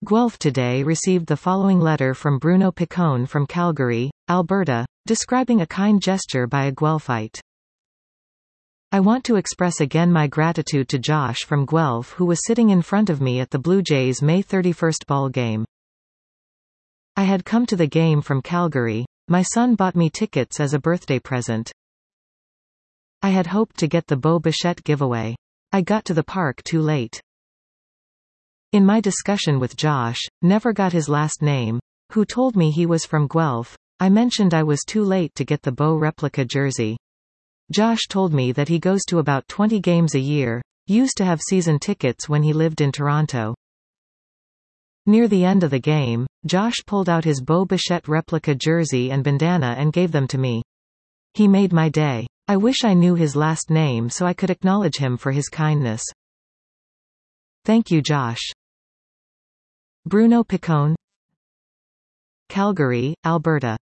Guelph today received the following letter from Bruno Piccone from Calgary, Alberta, describing a kind gesture by a Guelphite. I want to express again my gratitude to Josh from Guelph, who was sitting in front of me at the Blue Jays May 31st ball game. I had come to the game from Calgary. My son bought me tickets as a birthday present. I had hoped to get the Bo Bichette giveaway. I got to the park too late. In my discussion with Josh, never got his last name, who told me he was from Guelph, I mentioned I was too late to get the Bo replica jersey. Josh told me that he goes to about 20 games a year, used to have season tickets when he lived in Toronto. Near the end of the game, Josh pulled out his Bo Bichette replica jersey and bandana and gave them to me. He made my day. I wish I knew his last name so I could acknowledge him for his kindness. Thank you, Josh. Bruno Piccone, Calgary, Alberta.